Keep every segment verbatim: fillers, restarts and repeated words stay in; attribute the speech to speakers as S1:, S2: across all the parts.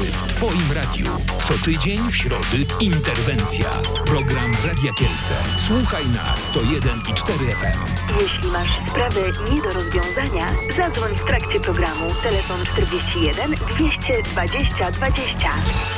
S1: w Twoim radiu. Co tydzień w środy interwencja. Program Radia Kielce. Słuchaj na sto jeden i cztery F M.
S2: Jeśli masz sprawę nie do rozwiązania, zadzwoń w trakcie programu. Telefon czterdzieści jeden dwieście dwadzieścia dwadzieścia.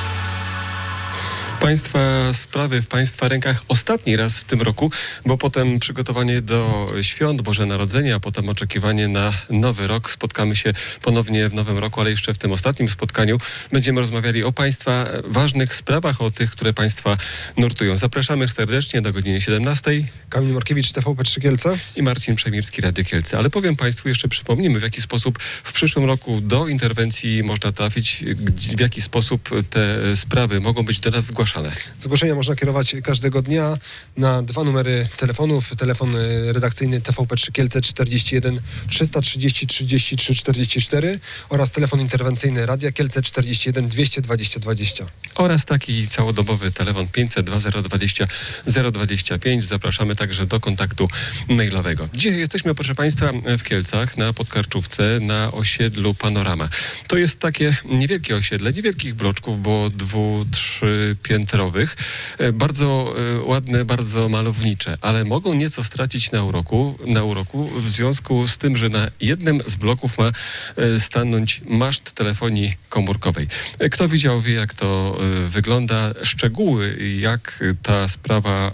S3: Państwa sprawy w Państwa rękach ostatni raz w tym roku, bo potem przygotowanie do świąt, Boże Narodzenie, a potem oczekiwanie na Nowy Rok. Spotkamy się ponownie w Nowym Roku, ale jeszcze w tym ostatnim spotkaniu będziemy rozmawiali o Państwa ważnych sprawach, o tych, które Państwa nurtują. Zapraszamy serdecznie do godziny siedemnastej.
S4: Kamil Markiewicz, T V P trzy Kielce.
S3: I Marcin Przemirski, Radio Kielce. Ale powiem Państwu, jeszcze przypomnimy, w jaki sposób w przyszłym roku do interwencji można trafić, w jaki sposób te sprawy mogą być do nas zgłaszane.
S4: Zgłoszenia można kierować każdego dnia na dwa numery telefonów. Telefon redakcyjny T V P trzy Kielce czterdzieści jeden trzysta trzydzieści trzydzieści trzy czterdzieści cztery oraz telefon interwencyjny Radia Kielce czterdzieści jeden dwieście dwadzieścia dwadzieścia.
S3: Oraz taki całodobowy telefon pięćset dwa zero dwadzieścia zero dwadzieścia pięć. Zapraszamy także do kontaktu mailowego. Dzisiaj jesteśmy, proszę Państwa, w Kielcach na Podkarczówce, na osiedlu Panorama. To jest takie niewielkie osiedle, niewielkich bloczków, bo dwu, trzy piętrowych, bardzo ładne, bardzo malownicze, ale mogą nieco stracić na uroku, na uroku w związku z tym, że na jednym z bloków ma stanąć maszt telefonii komórkowej. Kto widział, wie, jak to wygląda. Szczegóły, jak ta sprawa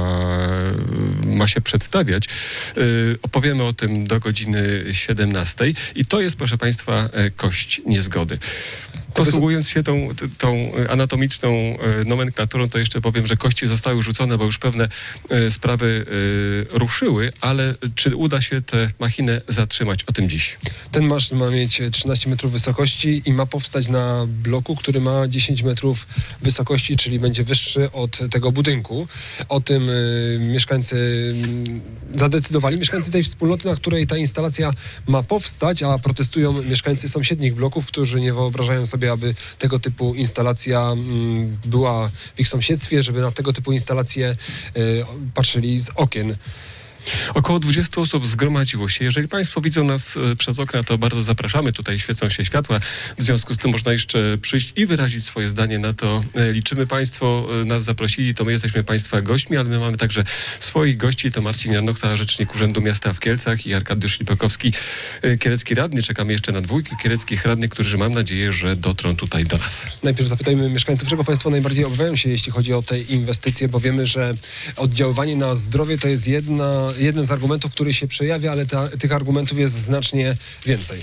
S3: ma się przedstawiać, opowiemy o tym do godziny siedemnastej. I to jest, proszę Państwa, kość niezgody. Posługując się tą, tą anatomiczną nomenklaturą, to jeszcze powiem, że kości zostały rzucone, bo już pewne e, sprawy e, ruszyły, ale czy uda się tę machinę zatrzymać? O tym dziś.
S4: Ten maszt ma mieć trzynaście metrów wysokości i ma powstać na bloku, który ma dziesięć metrów wysokości, czyli będzie wyższy od tego budynku. O tym y, mieszkańcy y, zadecydowali. Mieszkańcy tej wspólnoty, na której ta instalacja ma powstać, a protestują mieszkańcy sąsiednich bloków, którzy nie wyobrażają sobie, aby tego typu instalacja mm, była w ich sąsiedztwie, żeby na tego typu instalacje y, patrzyli z okien.
S3: Około dwudziestu osób zgromadziło się. Jeżeli Państwo widzą nas przez okna, to bardzo zapraszamy. Tutaj świecą się światła. W związku z tym można jeszcze przyjść i wyrazić swoje zdanie. Na to liczymy. Państwo nas zaprosili, to my jesteśmy Państwa gośćmi, ale my mamy także swoich gości. To Marcin Jarnochta, rzecznik Urzędu Miasta w Kielcach, i Arkadiusz Lipakowski, kielecki radny. Czekamy jeszcze na dwójkę kieleckich radnych, którzy mam nadzieję, że dotrą tutaj do nas.
S4: Najpierw zapytajmy mieszkańców, czego Państwo najbardziej obawiają się, jeśli chodzi o te inwestycje, bo wiemy, że oddziaływanie na zdrowie to jest jedna jeden z argumentów, który się przejawia, ale ta, tych argumentów jest znacznie więcej.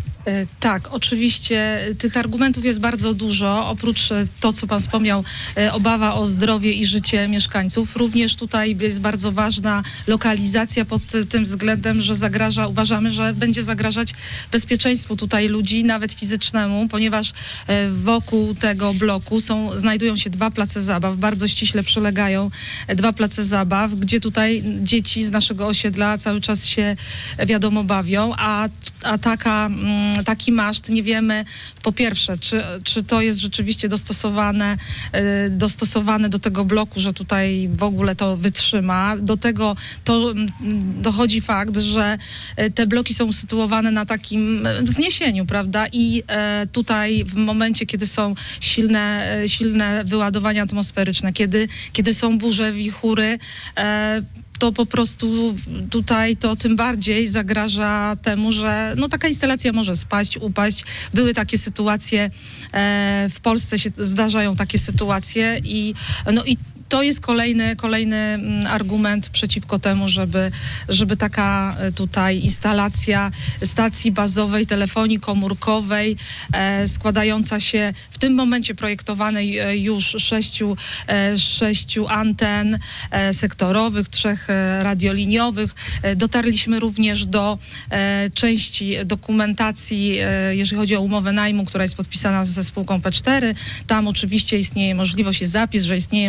S5: Tak, oczywiście tych argumentów jest bardzo dużo. Oprócz to, co pan wspomniał, obawa o zdrowie i życie mieszkańców. Również tutaj jest bardzo ważna lokalizacja pod tym względem, że zagraża, uważamy, że będzie zagrażać bezpieczeństwu tutaj ludzi, nawet fizycznemu, ponieważ wokół tego bloku są, znajdują się dwa place zabaw, bardzo ściśle przylegają dwa place zabaw, gdzie tutaj dzieci z naszego osiedla cały czas się, wiadomo, bawią, a, a taka taki maszt, nie wiemy po pierwsze, czy, czy to jest rzeczywiście dostosowane, y, dostosowane do tego bloku, że tutaj w ogóle to wytrzyma. Do tego to y, dochodzi fakt, że y, te bloki są usytuowane na takim y, wzniesieniu, prawda? I y, tutaj w momencie, kiedy są silne, y, silne wyładowania atmosferyczne, kiedy, kiedy są burze, wichury, y, to po prostu tutaj to tym bardziej zagraża temu, że no taka instalacja może spaść, upaść. Były takie sytuacje, e, w Polsce się zdarzają takie sytuacje i no i to jest kolejny, kolejny argument przeciwko temu, żeby, żeby taka tutaj instalacja stacji bazowej, telefonii komórkowej, e, składająca się w tym momencie projektowanej e, już sześciu, e, sześciu anten e, sektorowych, trzech e, radioliniowych. E, dotarliśmy również do e, części dokumentacji, e, jeżeli chodzi o umowę najmu, która jest podpisana ze spółką P cztery. Tam oczywiście istnieje możliwość, jest zapis, że istnieje możliwość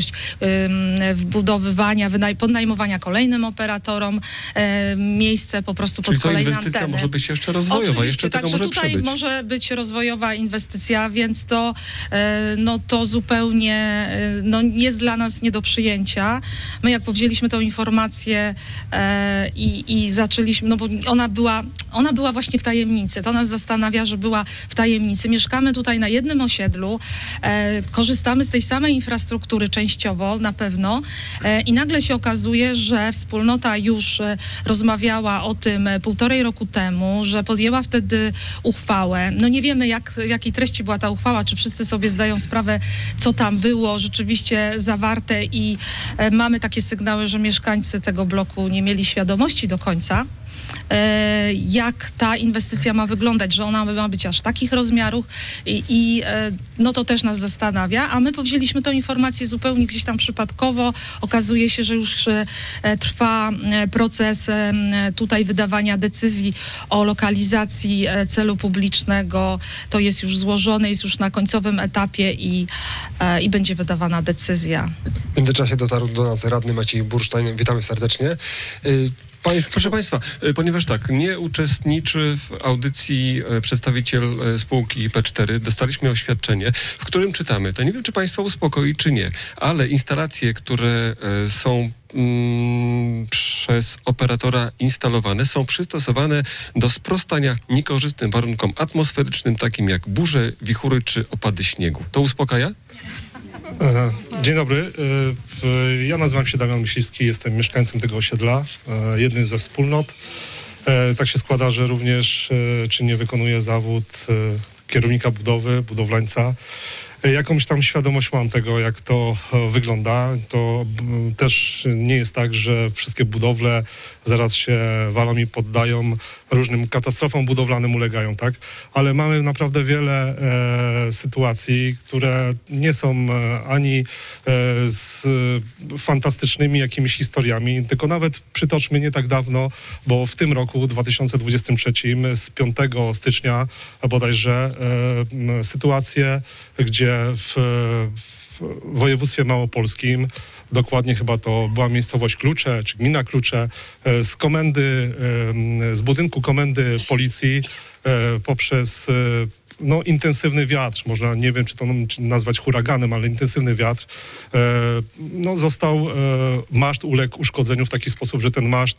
S5: możliwość ym, wbudowywania, wynaj- podnajmowania kolejnym operatorom e, miejsce po prostu
S3: Czyli
S5: pod
S3: to
S5: kolejne
S3: inwestycja
S5: anteny.
S3: może być jeszcze rozwojowa,
S5: Oczywiście,
S3: jeszcze tego
S5: także
S3: może
S5: tutaj
S3: przybyć.
S5: może być rozwojowa inwestycja, więc to, e, no, to zupełnie e, no, jest dla nas nie do przyjęcia. My jak powzięliśmy tą informację e, i, i zaczęliśmy, no bo ona była, ona była właśnie w tajemnicy. To nas zastanawia, że była w tajemnicy. Mieszkamy tutaj na jednym osiedlu, e, korzystamy z tej samej infrastruktury częściowo na pewno e, i nagle się okazuje, że wspólnota już e, rozmawiała o tym e, półtorej roku temu, że podjęła wtedy uchwałę. No nie wiemy, jak, jakiej treści była ta uchwała, czy wszyscy sobie zdają sprawę, co tam było rzeczywiście zawarte i e, mamy takie sygnały, że mieszkańcy tego bloku nie mieli świadomości do końca, e, jak ta inwestycja ma wyglądać, że ona ma być aż takich rozmiarów i, i e, no to też nas zastanawia, a my powzięliśmy tę informację zupełnie gdzieś tam przypadkowo. Okazuje się, że już e, trwa e, proces e, tutaj wydawania decyzji o lokalizacji e, celu publicznego. To jest już złożone, jest już na końcowym etapie i, e, i będzie wydawana decyzja.
S4: W międzyczasie dotarł do nas radny Maciej Bursztajn. Witamy serdecznie. Y, Państwo...
S3: Proszę Państwa, y, ponieważ tak, nie uczestniczy w audycji y, przedstawiciel y, spółki P cztery, dostaliśmy oświadczenie, w którym czytamy, to nie wiem, czy Państwa uspokoi, czy nie, ale instalacje, które y, są mm, przez operatora instalowane, są przystosowane do sprostania niekorzystnym warunkom atmosferycznym, takim jak burze, wichury czy opady śniegu. To uspokaja?
S6: Dzień dobry. Ja nazywam się Damian Myśliwski, jestem mieszkańcem tego osiedla, jednym ze wspólnot. Tak się składa, że również czynnie wykonuję zawód kierownika budowy, budowlańca. Jakąś tam świadomość mam tego, jak to wygląda. To też nie jest tak, że wszystkie budowle zaraz się walą i poddają, różnym katastrofom budowlanym ulegają, tak? Ale mamy naprawdę wiele e, sytuacji, które nie są e, ani e, z fantastycznymi jakimiś historiami, tylko nawet przytoczmy nie tak dawno, bo w tym roku, dwa tysiące dwudziestym trzecim, z piątego stycznia bodajże, e, sytuacje, gdzie w, w województwie małopolskim, dokładnie chyba to była miejscowość Klucze, czy gmina Klucze, z komendy, z budynku komendy policji poprzez no, intensywny wiatr, można, nie wiem, czy to nazwać huraganem, ale intensywny wiatr, no, został, maszt uległ uszkodzeniu w taki sposób, że ten maszt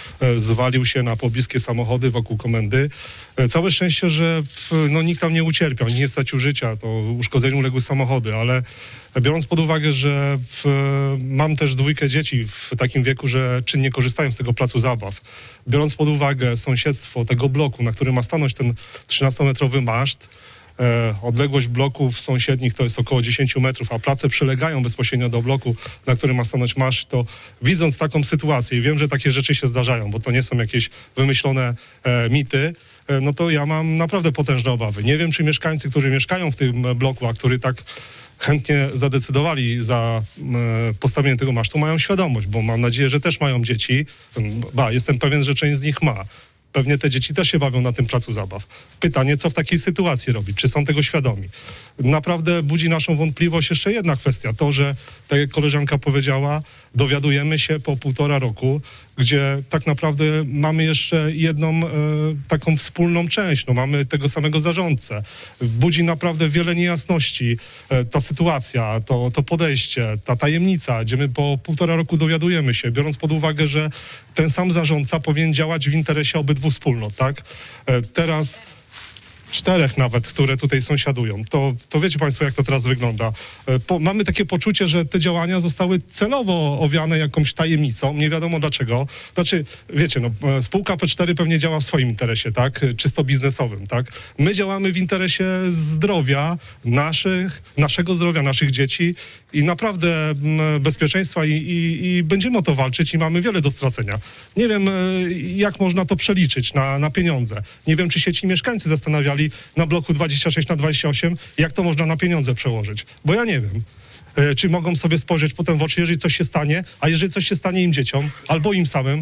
S6: zwalił się na pobliskie samochody wokół komendy. Całe szczęście, że no, nikt tam nie ucierpiał, nie stracił życia, to uszkodzeniu uległy samochody, ale biorąc pod uwagę, że w, mam też dwójkę dzieci w takim wieku, że czynnie korzystają z tego placu zabaw, biorąc pod uwagę sąsiedztwo tego bloku, na którym ma stanąć ten trzynastometrowy maszt, e, odległość bloków sąsiednich to jest około dziesięć metrów, a place przylegają bezpośrednio do bloku, na którym ma stanąć maszt, to widząc taką sytuację i wiem, że takie rzeczy się zdarzają, bo to nie są jakieś wymyślone e, mity, e, no to ja mam naprawdę potężne obawy. Nie wiem, czy mieszkańcy, którzy mieszkają w tym bloku, a który tak chętnie zadecydowali za e, postawienie tego masztu, mają świadomość, bo mam nadzieję, że też mają dzieci. Ba, jestem pewien, że część z nich ma. Pewnie te dzieci też się bawią na tym placu zabaw. Pytanie, co w takiej sytuacji robić? Czy są tego świadomi? Naprawdę budzi naszą wątpliwość jeszcze jedna kwestia. To, że, tak jak koleżanka powiedziała, dowiadujemy się po półtora roku, gdzie tak naprawdę mamy jeszcze jedną e, taką wspólną część. No, mamy tego samego zarządcę. Budzi naprawdę wiele niejasności e, ta sytuacja, to, to podejście, ta tajemnica, gdzie my po półtora roku dowiadujemy się, biorąc pod uwagę, że ten sam zarządca powinien działać w interesie obydwu wspólnot, tak? E, teraz czterech nawet, które tutaj sąsiadują. To, to wiecie Państwo, jak to teraz wygląda. Po, mamy takie poczucie, że te działania zostały celowo owiane jakąś tajemnicą. Nie wiadomo dlaczego. Znaczy, wiecie, no, spółka P cztery pewnie działa w swoim interesie, tak? Czysto biznesowym, tak? My działamy w interesie zdrowia naszych, naszego zdrowia, naszych dzieci i naprawdę m, bezpieczeństwa i, i, i będziemy o to walczyć i mamy wiele do stracenia. Nie wiem, jak można to przeliczyć na, na pieniądze. Nie wiem, czy się ci mieszkańcy zastanawiali na bloku dwadzieścia sześć na dwadzieścia osiem, jak to można na pieniądze przełożyć. Bo ja nie wiem. Czy mogą sobie spojrzeć potem w oczy, jeżeli coś się stanie, a jeżeli coś się stanie im dzieciom albo im samym,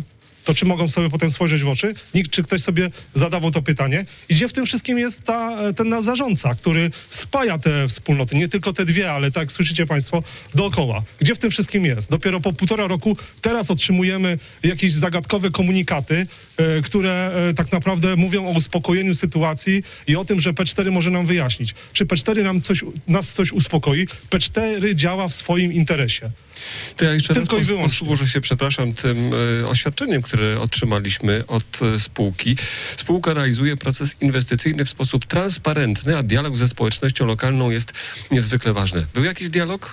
S6: to czy mogą sobie potem spojrzeć w oczy? Nikt, czy ktoś sobie zadawał to pytanie? I gdzie w tym wszystkim jest ta, ten zarządca, który spaja te wspólnoty, nie tylko te dwie, ale tak słyszycie państwo, dookoła. Gdzie w tym wszystkim jest? Dopiero po półtora roku teraz otrzymujemy jakieś zagadkowe komunikaty, e, które e, tak naprawdę mówią o uspokojeniu sytuacji i o tym, że P cztery może nam wyjaśnić. Czy P cztery nam coś, nas coś uspokoi? P cztery działa w swoim interesie.
S3: To ja jeszcze
S6: Tylko
S3: raz
S6: i wyłącznie.
S3: posłużę się, przepraszam, tym e, oświadczeniem, które otrzymaliśmy od e, spółki. Spółka realizuje proces inwestycyjny w sposób transparentny, a dialog ze społecznością lokalną jest niezwykle ważny. Był jakiś dialog?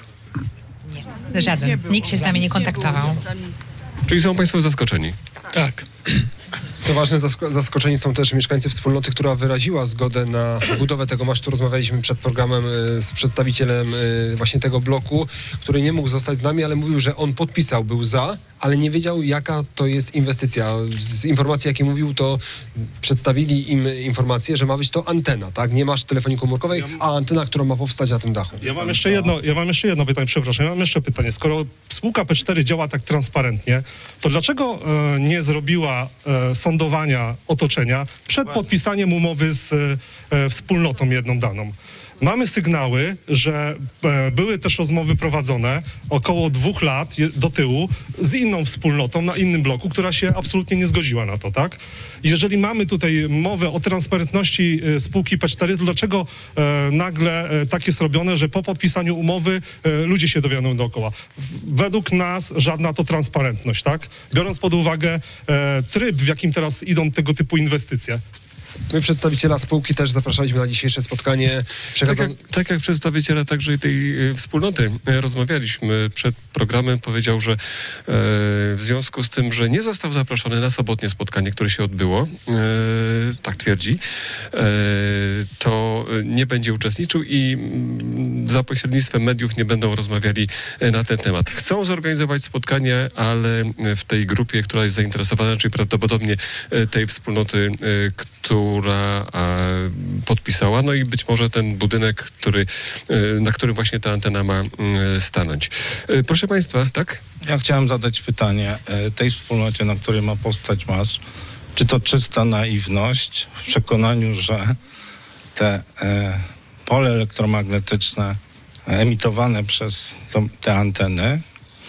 S7: Żaden. Nikt się z nami nie kontaktował.
S3: Czyli są państwo zaskoczeni?
S4: Tak. Co ważne, zask- zaskoczeni są też mieszkańcy wspólnoty, która wyraziła zgodę na budowę tego masztu. Rozmawialiśmy przed programem y, z przedstawicielem y, właśnie tego bloku, który nie mógł zostać z nami, ale mówił, że on podpisał, był za, ale nie wiedział, jaka to jest inwestycja. Z informacji, jakie mówił, to przedstawili im informację, że ma być to antena, tak? Nie masz telefonii komórkowej, a antena, która ma powstać na tym dachu.
S6: Ja mam jeszcze jedno, ja mam jeszcze jedno pytanie, przepraszam, ja mam jeszcze pytanie. Skoro spółka P cztery działa tak transparentnie, to dlaczego e, nie zrobiła e, sądowania otoczenia przed podpisaniem umowy z e, wspólnotą jedną daną? Mamy sygnały, że e, były też rozmowy prowadzone około dwóch lat je, do tyłu z inną wspólnotą na innym bloku, która się absolutnie nie zgodziła na to, tak? Jeżeli mamy tutaj mowę o transparentności e, spółki P cztery, to dlaczego e, nagle e, tak jest robione, że po podpisaniu umowy e, ludzie się dowiadują dookoła? Według nas żadna to transparentność, tak? Biorąc pod uwagę e, tryb, w jakim teraz idą tego typu inwestycje.
S4: My przedstawiciela spółki też zapraszaliśmy na dzisiejsze spotkanie.
S3: Tak
S4: Przekazam...
S3: jak, tak jak przedstawiciele także i tej e, wspólnoty e, rozmawialiśmy przed programem, powiedział, że e, w związku z tym, że nie został zaproszony na sobotnie spotkanie, które się odbyło, e, tak twierdzi, e, to nie będzie uczestniczył i m, za pośrednictwem mediów nie będą rozmawiali e, na ten temat. Chcą zorganizować spotkanie, ale w tej grupie, która jest zainteresowana, czyli prawdopodobnie e, tej wspólnoty, e, która a, podpisała, no i być może ten budynek, który, na którym właśnie ta antena ma stanąć. Proszę państwa, tak?
S8: Ja chciałem zadać pytanie tej wspólnocie, na której ma powstać masz. Czy to czysta naiwność w przekonaniu, że te e, pole elektromagnetyczne emitowane przez to, te anteny e,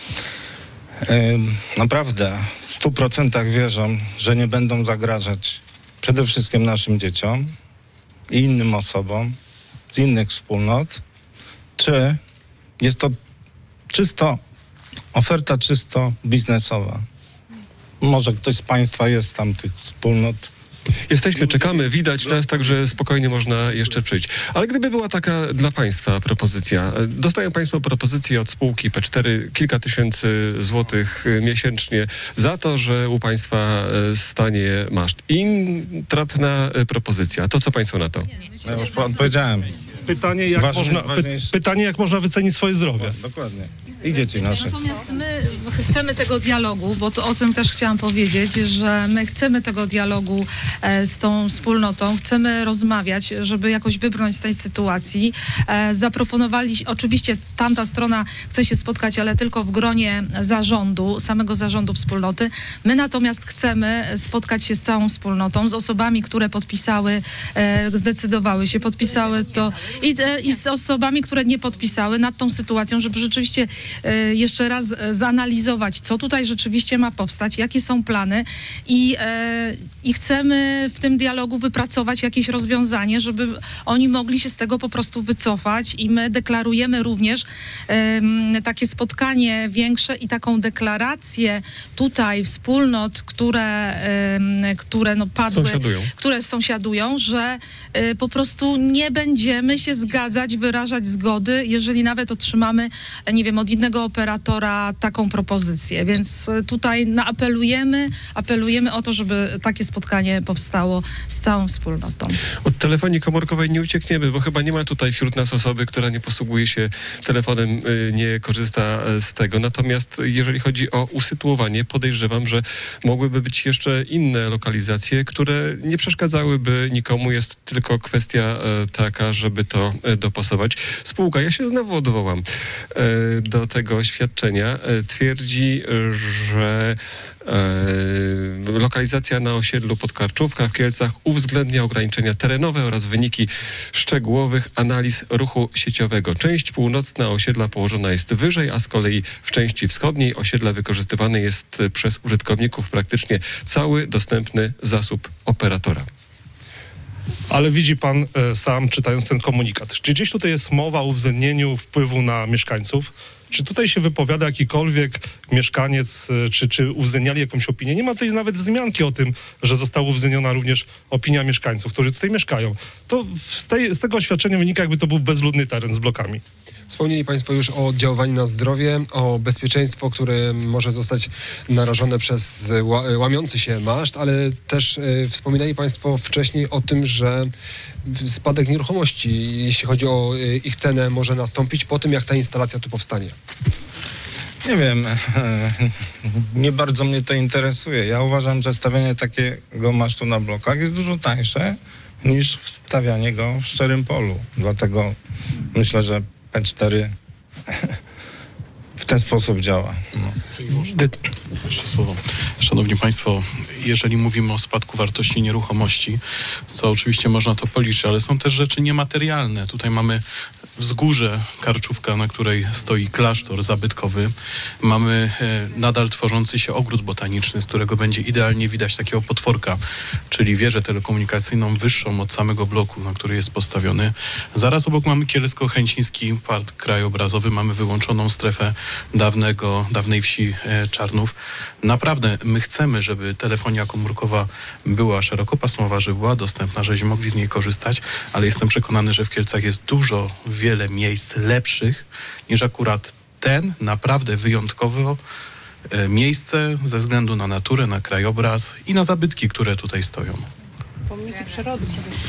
S8: naprawdę w stu procentach wierzą, że nie będą zagrażać przede wszystkim naszym dzieciom i innym osobom z innych wspólnot, czy jest to czysto, oferta czysto biznesowa? Może ktoś z państwa jest tam tych wspólnot.
S3: Jesteśmy, czekamy, widać nas, także spokojnie można jeszcze przyjść. Ale gdyby była taka dla państwa propozycja, dostają państwo propozycję od spółki P cztery, kilka tysięcy złotych miesięcznie za to, że u państwa stanie maszt. Intratna propozycja. To co państwo na to?
S8: Ja już odpowiedziałem.
S6: Pytanie, jak,
S8: Ważne-
S6: można,
S8: ważne
S6: py,
S8: jest-
S6: pytanie, jak można wycenić swoje zdrowie.
S8: Dokładnie. I dzieci nasze.
S5: Natomiast my chcemy tego dialogu, bo to o tym też chciałam powiedzieć, że my chcemy tego dialogu e, z tą wspólnotą, chcemy rozmawiać, żeby jakoś wybrnąć z tej sytuacji. E, zaproponowali, oczywiście tamta strona chce się spotkać, ale tylko w gronie zarządu, samego zarządu wspólnoty. My natomiast chcemy spotkać się z całą wspólnotą, z osobami, które podpisały, e, zdecydowały się, podpisały to i, e, i z osobami, które nie podpisały nad tą sytuacją, żeby rzeczywiście e, jeszcze raz e, zanalizować, co tutaj rzeczywiście ma powstać, jakie są plany i, e, i chcemy w tym dialogu wypracować jakieś rozwiązanie, żeby oni mogli się z tego po prostu wycofać i my deklarujemy również e, takie spotkanie większe i taką deklarację tutaj wspólnot, które, e, które no padły,
S3: Sąsiadują.
S5: które sąsiadują, że e, po prostu nie będziemy się zgadzać, wyrażać zgody, jeżeli nawet otrzymamy, nie wiem, od innego operatora taką propozycję. Więc e, tutaj no, apelujemy, apelujemy o to, żeby takie spotkanie powstało z całą wspólnotą.
S3: Od telefonii komórkowej nie uciekniemy, bo chyba nie ma tutaj wśród nas osoby, która nie posługuje się telefonem, y, nie korzysta y, z tego. Natomiast jeżeli chodzi o usytuowanie, podejrzewam, że mogłyby być jeszcze inne lokalizacje, które nie przeszkadzałyby nikomu. Jest tylko kwestia y, taka, żeby to y, dopasować. Spółka, ja się znowu odwołam y, do tego oświadczenia, y, twierdzi, że E, lokalizacja na osiedlu Podkarczówka w Kielcach uwzględnia ograniczenia terenowe oraz wyniki szczegółowych analiz ruchu sieciowego. Część północna osiedla położona jest wyżej, a z kolei w części wschodniej osiedla wykorzystywany jest przez użytkowników praktycznie cały dostępny zasób operatora.
S6: Ale widzi pan e, sam, czytając ten komunikat, czy gdzieś tutaj jest mowa o uwzględnieniu wpływu na mieszkańców? Czy tutaj się wypowiada jakikolwiek mieszkaniec, e, czy, czy uwzględniali jakąś opinię? Nie ma tutaj nawet wzmianki o tym, że została uwzględniona również opinia mieszkańców, którzy tutaj mieszkają. To z, tej, z tego oświadczenia wynika, jakby to był bezludny teren z blokami.
S4: Wspomnieli Państwo już o oddziaływaniu na zdrowie, o bezpieczeństwo, które może zostać narażone przez łamiący się maszt, ale też e, wspominali Państwo wcześniej o tym, że spadek nieruchomości, jeśli chodzi o e, ich cenę, może nastąpić po tym, jak ta instalacja tu powstanie.
S8: Nie wiem, nie bardzo mnie to interesuje. Ja uważam, że stawianie takiego masztu na blokach jest dużo tańsze niż stawianie go w szczerym polu. Dlatego myślę, że P cztery w ten sposób działa. No.
S9: Jeszcze słowo. Szanowni Państwo, jeżeli mówimy o spadku wartości nieruchomości, to oczywiście można to policzyć, ale są też rzeczy niematerialne. Tutaj mamy wzgórze Karczówka, na której stoi klasztor zabytkowy. Mamy e, nadal tworzący się ogród botaniczny, z którego będzie idealnie widać takiego potworka, czyli wieżę telekomunikacyjną wyższą od samego bloku, na który jest postawiony. Zaraz obok mamy Kielecko-Chęciński Park Krajobrazowy, mamy wyłączoną strefę dawnego, dawnej wsi e, Czarnów. Naprawdę my chcemy, żeby telefonia komórkowa była szerokopasmowa, żeby była dostępna, żebyśmy mogli z niej korzystać, ale jestem przekonany, że w Kielcach jest dużo, wiele miejsc lepszych niż akurat ten naprawdę wyjątkowe e, miejsce ze względu na naturę, na krajobraz i na zabytki, które tutaj stoją.
S10: Pomniki przyrody.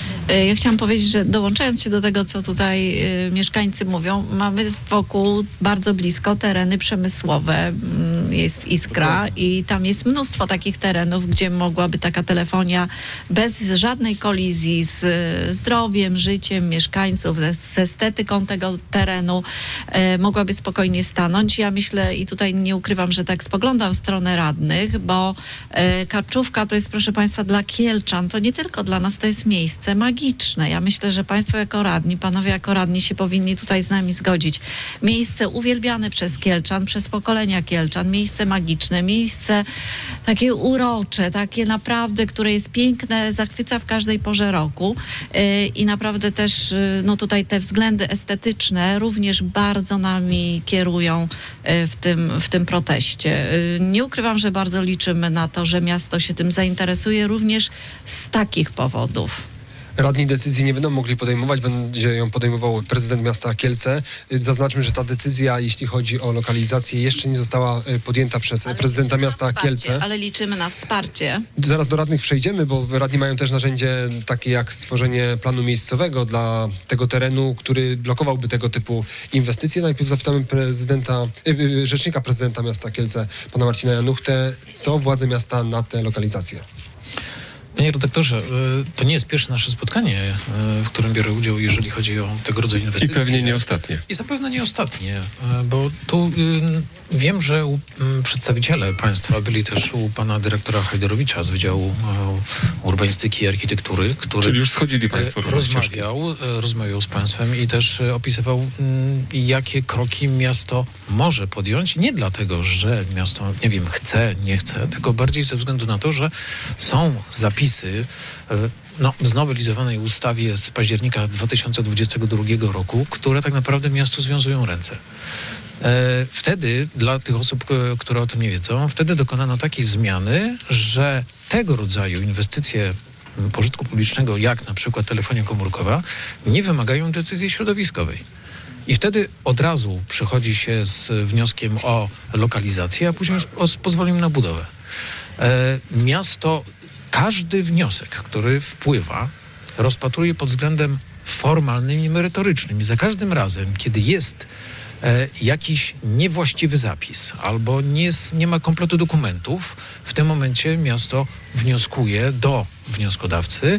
S11: Ja chciałam powiedzieć, że dołączając się do tego, co tutaj y, mieszkańcy mówią, mamy wokół bardzo blisko tereny przemysłowe. Jest Iskra i tam jest mnóstwo takich terenów, gdzie mogłaby taka telefonia bez żadnej kolizji z y, zdrowiem, życiem mieszkańców, z, z estetyką tego terenu y, mogłaby spokojnie stanąć. Ja myślę i tutaj nie ukrywam, że tak spoglądam w stronę radnych, bo y, Karczówka to jest, proszę Państwa, dla Kielczan, to nie tylko dla nas, to jest miejsce magiczne. Ja myślę, że Państwo jako radni, Panowie jako radni się powinni tutaj z nami zgodzić. Miejsce uwielbiane przez Kielczan, przez pokolenia Kielczan, miejsce magiczne, miejsce takie urocze, takie naprawdę, które jest piękne, zachwyca w każdej porze roku yy, i naprawdę też yy, no tutaj te względy estetyczne również bardzo nami kierują yy, w tym, w tym proteście. Yy, nie ukrywam, że bardzo liczymy na to, że miasto się tym zainteresuje również z takich powodów.
S4: Radni decyzji nie będą mogli podejmować, będzie ją podejmował prezydent miasta Kielce. Zaznaczmy, że ta decyzja, jeśli chodzi o lokalizację, jeszcze nie została podjęta przez ale prezydenta miasta Kielce.
S11: Ale liczymy na wsparcie.
S4: Zaraz do radnych przejdziemy, bo radni mają też narzędzie takie jak stworzenie planu miejscowego dla tego terenu, który blokowałby tego typu inwestycje. Najpierw zapytamy prezydenta, rzecznika prezydenta miasta Kielce, pana Marcina Januchtę, co władze miasta na tę lokalizację.
S12: Panie redaktorze, to nie jest pierwsze nasze spotkanie, w którym biorę udział, jeżeli chodzi o tego rodzaju inwestycje.
S3: I pewnie nie ostatnie.
S12: I zapewne nie ostatnie, bo tu wiem, że u, przedstawiciele państwa byli też u pana dyrektora Hajderowicza z Wydziału Urbanistyki i Architektury, który
S3: Czyli już schodzili państwo
S12: rozmawiał, rozmawiał z państwem i też opisywał, jakie kroki miasto może podjąć. Nie dlatego, że miasto, nie wiem, chce, nie chce, tylko bardziej ze względu na to, że są zapisy no, w znowelizowanej ustawie z października dwa tysiące dwudziestego drugiego roku, które tak naprawdę miastu związują ręce. Wtedy, dla tych osób, które o tym nie wiedzą, wtedy dokonano takiej zmiany, że tego rodzaju inwestycje pożytku publicznego, jak na przykład telefonia komórkowa, nie wymagają decyzji środowiskowej. I wtedy od razu przychodzi się z wnioskiem o lokalizację, a później z pozwoleniem na budowę. E, miasto każdy wniosek, który wpływa, rozpatruje pod względem formalnym i merytorycznym. I za każdym razem, kiedy jest e, jakiś niewłaściwy zapis albo nie, jest, nie ma kompletu dokumentów, w tym momencie miasto wnioskuje do wnioskodawcy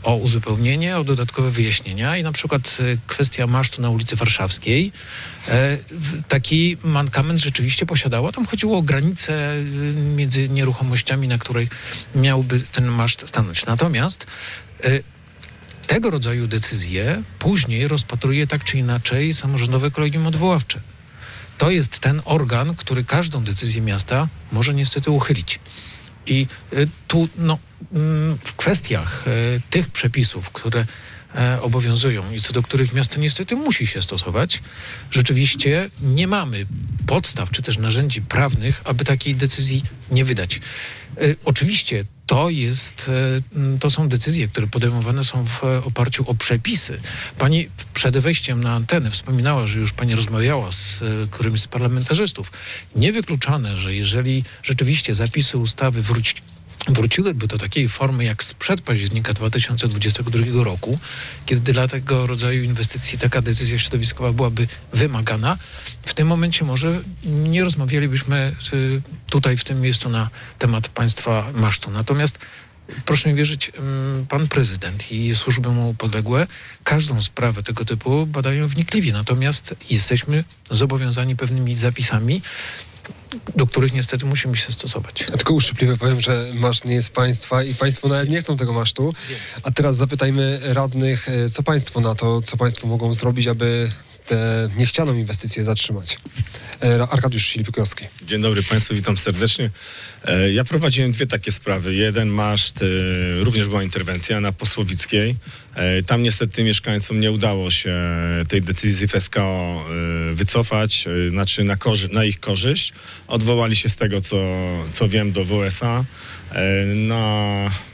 S12: o uzupełnienie, o dodatkowe wyjaśnienia i na przykład e, kwestia masztu na ulicy Warszawskiej. E, taki mankament rzeczywiście posiadała. Tam chodziło o granicę e, między nieruchomościami, na której miałby ten maszt stanąć. Natomiast e, tego rodzaju decyzje później rozpatruje tak czy inaczej samorządowe kolegium odwoławcze. To jest ten organ, który każdą decyzję miasta może niestety uchylić. I y, tu no, y, w kwestiach y, tych przepisów, które y, obowiązują i co do których miasto niestety musi się stosować, rzeczywiście nie mamy podstaw czy też narzędzi prawnych, aby takiej decyzji nie wydać. Y, oczywiście to jest, to są decyzje, które podejmowane są w oparciu o przepisy. Pani przed wejściem na antenę wspominała, że już pani rozmawiała z którymś z parlamentarzystów. Niewykluczone, że jeżeli rzeczywiście zapisy ustawy wróci, wróciłyby do takiej formy jak sprzed października dwa tysiące dwudziestego drugiego roku, kiedy dla tego rodzaju inwestycji taka decyzja środowiskowa byłaby wymagana, w tym momencie może nie rozmawialibyśmy tutaj w tym miejscu na temat państwa masztu. Natomiast proszę mi wierzyć, pan prezydent i służby mu podległe każdą sprawę tego typu badają wnikliwie. Natomiast jesteśmy zobowiązani pewnymi zapisami, do których niestety musimy się stosować.
S4: Ja tylko uszczypliwie powiem, że maszt nie jest państwa i państwo nawet nie chcą tego masztu. A teraz zapytajmy radnych, co państwo na to, co państwo mogą zrobić, aby tę niechcianą inwestycję zatrzymać. Arkadiusz Silipikowski.
S13: Dzień dobry Państwu, witam serdecznie. Ja prowadziłem dwie takie sprawy. Jeden maszt, również była interwencja na Posłowickiej. Tam niestety mieszkańcom nie udało się tej decyzji w S K O wycofać, znaczy na, korzy- na ich korzyść. Odwołali się z tego, co, co wiem, do W S A. Na...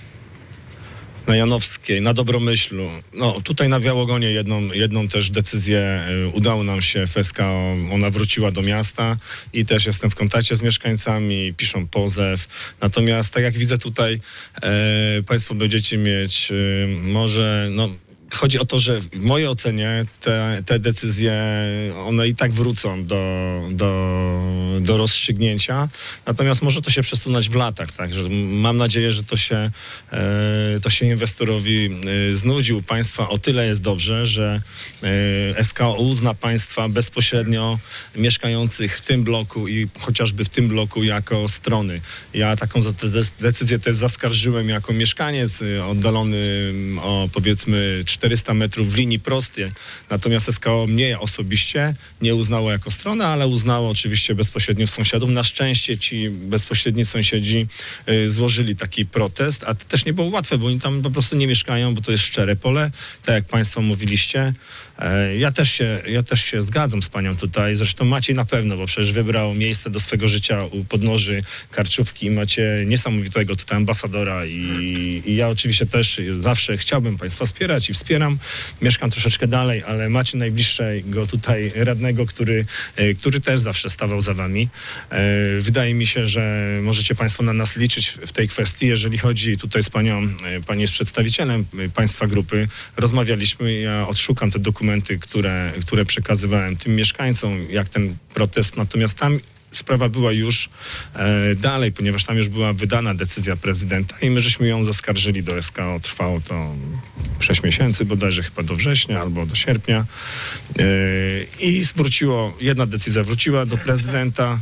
S13: na Janowskiej, na Dobromyślu. No tutaj na Białogonie jedną, jedną też decyzję y, udało nam się w S K O, ona wróciła do miasta i też jestem w kontakcie z mieszkańcami, piszą pozew. Natomiast tak jak widzę tutaj, y, Państwo będziecie mieć y, może, no chodzi o to, że w mojej ocenie te, te decyzje, one i tak wrócą do, do, do rozstrzygnięcia, natomiast może to się przesunąć w latach, także mam nadzieję, że to się, e, to się inwestorowi e, znudzi u państwa. O tyle jest dobrze, że e, S K O uzna państwa bezpośrednio mieszkających w tym bloku i chociażby w tym bloku jako strony. Ja taką decyzję też zaskarżyłem jako mieszkaniec oddalony o powiedzmy czterysta metrów w linii prostej. Natomiast S K O mnie osobiście nie uznało jako stronę, ale uznało oczywiście bezpośrednio sąsiadów. Na szczęście ci bezpośredni sąsiedzi y, złożyli taki protest, a to też nie było łatwe, bo oni tam po prostu nie mieszkają, bo to jest szczere pole, tak jak Państwo mówiliście. E, ja też się, ja też się zgadzam z Panią tutaj, zresztą Maciej na pewno, bo przecież wybrał miejsce do swego życia u podnóży Karczówki i macie niesamowitego tutaj ambasadora i, i ja oczywiście też zawsze chciałbym Państwa wspierać i wspieram. Mieszkam troszeczkę dalej, ale macie najbliższego tutaj radnego, który, który też zawsze stawał za Wami. Wydaje mi się, że możecie Państwo na nas liczyć w tej kwestii. Jeżeli chodzi tutaj z Panią, Pani jest przedstawicielem Państwa grupy, rozmawialiśmy, ja odszukam te dokumenty, które, które przekazywałem tym mieszkańcom, jak ten protest, natomiast tam sprawa była już e, dalej, ponieważ tam już była wydana decyzja prezydenta i my żeśmy ją zaskarżyli do S K O. Trwało to sześć miesięcy, bodajże chyba do września albo do sierpnia. E, I wróciło, jedna decyzja wróciła do prezydenta.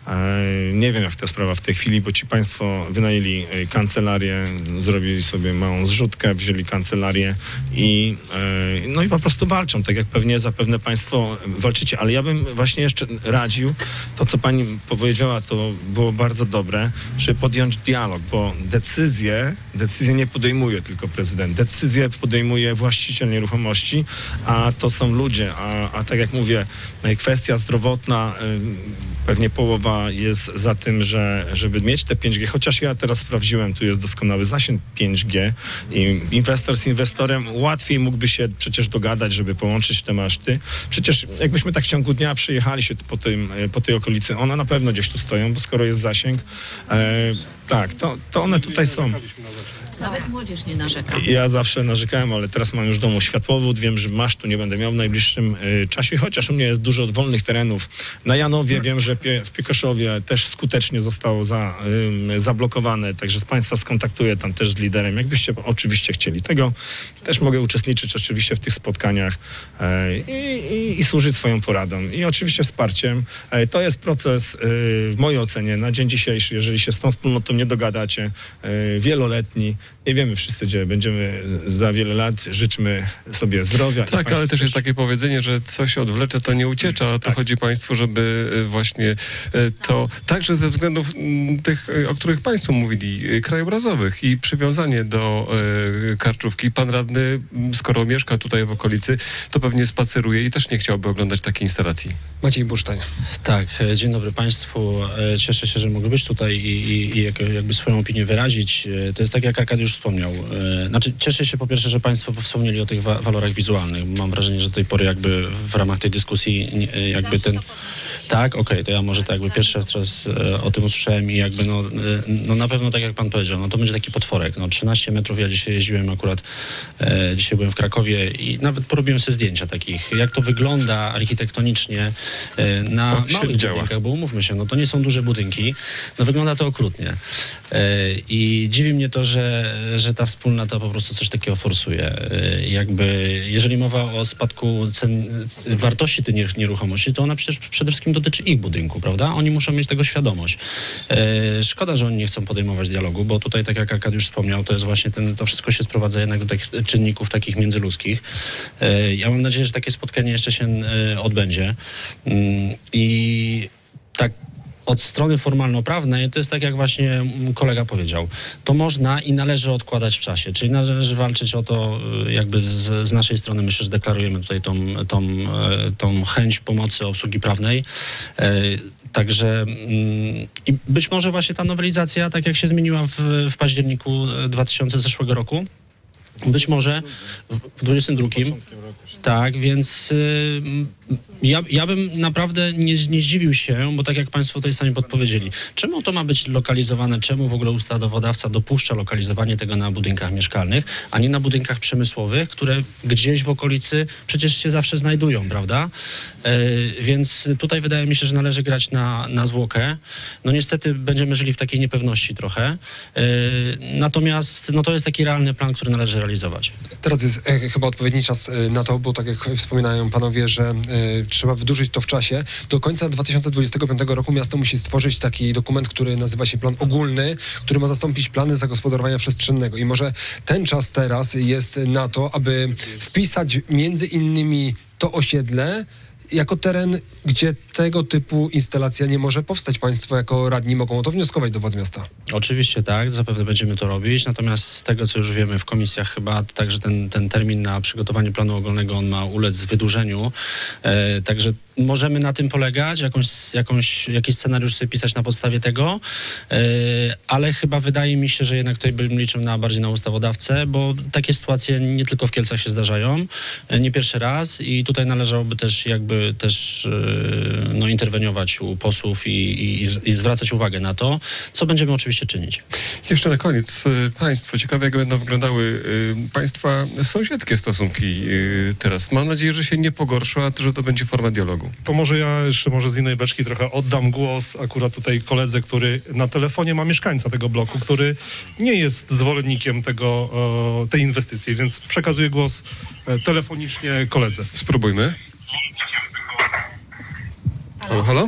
S13: Nie wiem, jak ta sprawa w tej chwili, bo ci państwo wynajęli kancelarię, zrobili sobie małą zrzutkę, wzięli kancelarię i no i po prostu walczą, tak jak pewnie zapewne państwo walczycie, ale ja bym właśnie jeszcze radził, to co pani powiedziała, to było bardzo dobre, żeby podjąć dialog, bo decyzje, decyzje nie podejmuje tylko prezydent, decyzje podejmuje właściciel nieruchomości, a to są ludzie, a, a tak jak mówię, kwestia zdrowotna, pewnie połowa jest za tym, że żeby mieć te pięć G, chociaż ja teraz sprawdziłem, tu jest doskonały zasięg pięć G i inwestor z inwestorem łatwiej mógłby się przecież dogadać, żeby połączyć te maszty. Przecież jakbyśmy tak w ciągu dnia przejechali się po, tym, po tej okolicy, one na pewno gdzieś tu stoją, bo skoro jest zasięg, e, Tak, to, to one tutaj są.
S11: Nawet młodzież nie narzeka.
S13: Ja zawsze narzekałem, ale teraz mam już domu światłowód. Wiem, że masztu nie będę miał w najbliższym y, czasie, chociaż u mnie jest dużo wolnych terenów. Na Janowie wiem, że pie, w Piekoszowie też skutecznie zostało za, y, zablokowane, także z Państwa skontaktuję tam też z liderem. Jakbyście oczywiście chcieli tego, też mogę uczestniczyć oczywiście w tych spotkaniach y, i, i służyć swoją poradą. I oczywiście wsparciem. Y, to jest proces y, w mojej ocenie na dzień dzisiejszy, jeżeli się z tą wspólnotą nie dogadacie, y, wieloletni. Nie wiemy wszyscy, gdzie będziemy za wiele lat. Życzmy sobie zdrowia.
S3: Tak, ale też jest takie powiedzenie, że co się odwlecze, to nie uciecza. A to tak. Chodzi Państwu, żeby właśnie to także ze względów tych, o których Państwo mówili, krajobrazowych i przywiązanie do Karczówki. Pan radny, skoro mieszka tutaj w okolicy, to pewnie spaceruje i też nie chciałby oglądać takiej instalacji.
S4: Maciej Bursztyn.
S14: Tak, dzień dobry Państwu. Cieszę się, że mogę być tutaj i, i, i jakby swoją opinię wyrazić. To jest tak, jak Arkadiusz wspomniał. Znaczy, cieszę się po pierwsze, że Państwo wspomnieli o tych wa- walorach wizualnych. Mam wrażenie, że do tej pory jakby w ramach tej dyskusji jakby ten... Tak, okej, okay, to ja może to jakby pierwszy raz teraz e, o tym usłyszałem i jakby no, e, no na pewno tak jak Pan powiedział, no to będzie taki potworek. No trzynaście metrów, ja dzisiaj jeździłem akurat, e, dzisiaj byłem w Krakowie i nawet porobiłem sobie zdjęcia takich, jak to wygląda architektonicznie e, na
S3: o,
S14: małych budynkach, bo umówmy się, no to nie są duże budynki, no wygląda to okrutnie. E, I dziwi mnie to, że, że ta wspólnota po prostu coś takiego forsuje. E, jakby, jeżeli mowa o spadku cen, wartości tych nieruchomości, to ona przecież przede wszystkim dotyczy ich budynku, prawda? Oni muszą mieć tego świadomość. E, szkoda, że oni nie chcą podejmować dialogu, bo tutaj, tak jak Arkadiusz wspomniał, to jest właśnie ten, to wszystko się sprowadza jednak do takich czynników takich międzyludzkich. E, ja mam nadzieję, że takie spotkanie jeszcze się e, odbędzie. Mm, I tak od strony formalno-prawnej to jest tak, jak właśnie kolega powiedział. To można i należy odkładać w czasie, czyli należy walczyć o to, jakby z, z naszej strony, myślę, że deklarujemy tutaj tą, tą, tą chęć pomocy obsługi prawnej. Także i być może właśnie ta nowelizacja, tak jak się zmieniła w, w październiku dwa tysiące zeszłego roku, być może w dwudziestym drugim. Tak, więc y, ja, ja bym naprawdę nie, nie zdziwił się, bo tak jak Państwo tutaj sami podpowiedzieli, czemu to ma być lokalizowane, czemu w ogóle ustawodawca dopuszcza lokalizowanie tego na budynkach mieszkalnych, a nie na budynkach przemysłowych, które gdzieś w okolicy przecież się zawsze znajdują, prawda? Y, więc tutaj wydaje mi się, że należy grać na, na zwłokę. No niestety będziemy żyli w takiej niepewności trochę. Y, natomiast no to jest taki realny plan, który należy realizować.
S4: Teraz jest e, chyba odpowiedni czas e, na to, bo tak jak wspominają panowie, że e, trzeba wydłużyć to w czasie. Do końca dwa tysiące dwudziestego piątego roku miasto musi stworzyć taki dokument, który nazywa się plan ogólny, który ma zastąpić plany zagospodarowania przestrzennego. I może ten czas teraz jest na to, aby wpisać między innymi to osiedle jako teren, gdzie tego typu instalacja nie może powstać. Państwo jako radni mogą o to wnioskować do władz miasta.
S14: Oczywiście tak, zapewne będziemy to robić, natomiast z tego, co już wiemy w komisjach chyba, także ten, ten termin na przygotowanie planu ogólnego, on ma ulec wydłużeniu, e, także możemy na tym polegać, jakąś, jakąś, jakiś scenariusz sobie pisać na podstawie tego, e, ale chyba wydaje mi się, że jednak tutaj bym liczył na, bardziej na ustawodawcę, bo takie sytuacje nie tylko w Kielcach się zdarzają, e, nie pierwszy raz i tutaj należałoby też jakby też no, interweniować u posłów i, i, i zwracać uwagę na to, co będziemy oczywiście czynić.
S3: Jeszcze na koniec Państwo, ciekawe jak będą wyglądały y, Państwa sąsiedzkie stosunki y, teraz. Mam nadzieję, że się nie pogorszą, a że to będzie forma dialogu.
S6: To może ja jeszcze może z innej beczki trochę oddam głos akurat tutaj koledze, który na telefonie ma mieszkańca tego bloku, który nie jest zwolennikiem tego, e, tej inwestycji, więc przekazuję głos e, telefonicznie koledze.
S3: Spróbujmy. Halo, halo?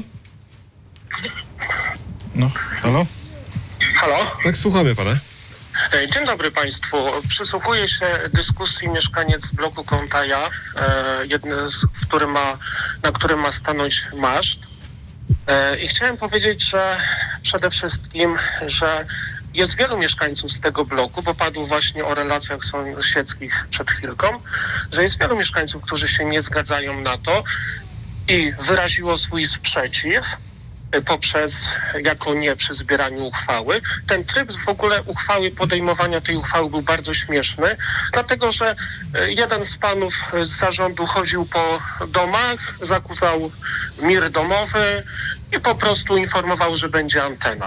S6: No, halo?
S15: Halo?
S3: Tak, słuchamy pana.
S15: Dzień dobry Państwu. Przysłuchuję się dyskusji mieszkaniec z bloku Kątaja, e, jedny z, który ma, na którym ma stanąć maszt. E, I chciałem powiedzieć, że przede wszystkim, że jest wielu mieszkańców z tego bloku, bo padło właśnie o relacjach sąsiedzkich przed chwilką, że jest wielu mieszkańców, którzy się nie zgadzają na to i wyraziło swój sprzeciw poprzez jako nie przy zbieraniu uchwały. Ten tryb w ogóle uchwały, podejmowania tej uchwały był bardzo śmieszny, dlatego że jeden z panów z zarządu chodził po domach, zakłócał mir domowy i po prostu informował, że będzie antena.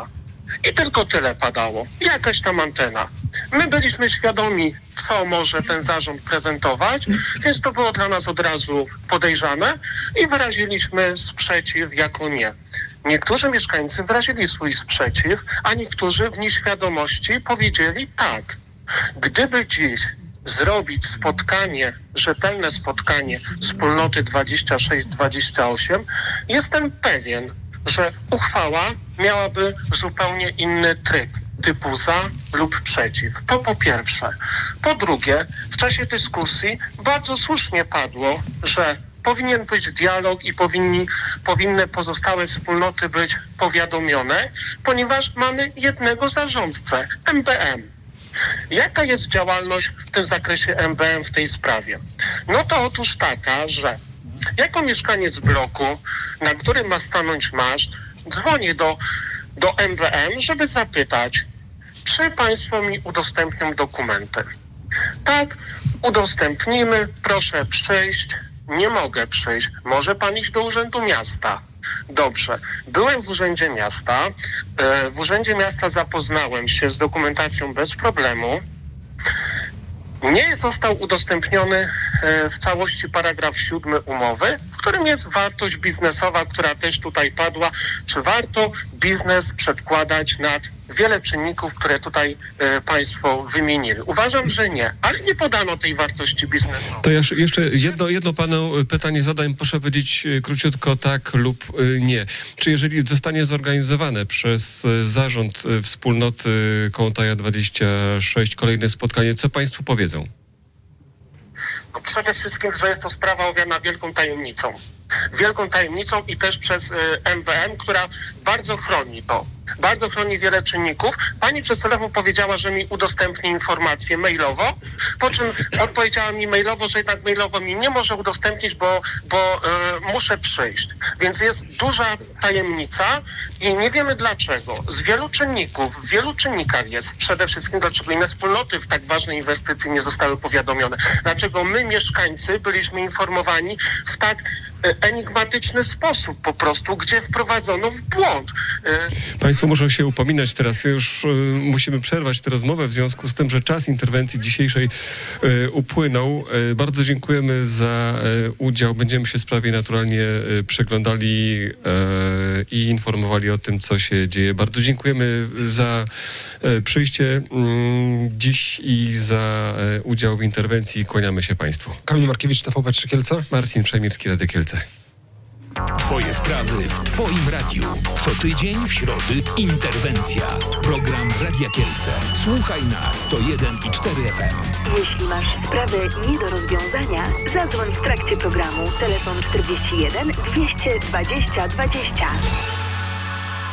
S15: I tylko tyle padało. Jakaś tam antena. My byliśmy świadomi, co może ten zarząd prezentować, więc to było dla nas od razu podejrzane i wyraziliśmy sprzeciw jako nie. Niektórzy mieszkańcy wyrazili swój sprzeciw, a niektórzy w nieświadomości powiedzieli tak. Gdyby dziś zrobić spotkanie, rzetelne spotkanie wspólnoty dwadzieścia sześć dwadzieścia osiem, jestem pewien, że uchwała miałaby zupełnie inny tryb, typu za lub przeciw. To po pierwsze. Po drugie, w czasie dyskusji bardzo słusznie padło, że powinien być dialog i powinni, powinny pozostałe wspólnoty być powiadomione, ponieważ mamy jednego zarządcę, M B M. Jaka jest działalność w tym zakresie M B M w tej sprawie? No to otóż taka, że jako mieszkaniec bloku, na którym ma stanąć maszt, dzwonię do, do M B M, żeby zapytać, czy państwo mi udostępnią dokumenty. Tak, udostępnimy, proszę przyjść. Nie mogę przyjść. Może pan iść do Urzędu Miasta. Dobrze. Byłem w Urzędzie Miasta. W Urzędzie Miasta zapoznałem się z dokumentacją bez problemu. Nie został udostępniony w całości paragraf siódmy umowy, w którym jest wartość biznesowa, która też tutaj padła. Czy warto biznes przedkładać nad wiele czynników, które tutaj e, państwo wymienili? Uważam, że nie, ale nie podano tej wartości biznesowej.
S3: To ja jeszcze jedno, jedno panu pytanie zadam. Proszę powiedzieć króciutko tak lub nie. Czy jeżeli zostanie zorganizowane przez zarząd wspólnoty Kołątaja dwadzieścia sześć kolejne spotkanie, co państwu powiedzą?
S15: No przede wszystkim, że jest to sprawa owiana wielką tajemnicą. Wielką tajemnicą i też przez y, M B M, która bardzo chroni to. Bardzo chroni wiele czynników. Pani przez telefon powiedziała, że mi udostępni informację mailowo, po czym odpowiedziała mi mailowo, że jednak mailowo mi nie może udostępnić, bo, bo y, muszę przyjść. Więc jest duża tajemnica i nie wiemy dlaczego. Z wielu czynników, w wielu czynnikach jest przede wszystkim, dlaczego inne wspólnoty w tak ważnej inwestycji nie zostały powiadomione. Dlaczego my, mieszkańcy, byliśmy informowani w tak enigmatyczny sposób po prostu, gdzie wprowadzono w błąd.
S3: Państwo muszą się upominać teraz. Już y, musimy przerwać tę rozmowę w związku z tym, że czas interwencji dzisiejszej y, upłynął. Y, bardzo dziękujemy za y, udział. Będziemy się sprawie naturalnie y, przyglądali y, i informowali o tym, co się dzieje. Bardzo dziękujemy za y, przyjście y, dziś i za y, udział w interwencji. Kłaniamy się państwu.
S4: Kamil Markiewicz, T V P trzy Kielce.
S3: Marcin Przemirski, Radio Kielce.
S1: Twoje sprawy w Twoim radiu. Co tydzień w środy interwencja. Program Radia Kielce. Słuchaj na sto jeden i cztery F M.
S2: Jeśli masz sprawę nie do rozwiązania, zadzwoń w trakcie programu. Telefon czterdzieści jeden dwieście dwadzieścia dwadzieścia.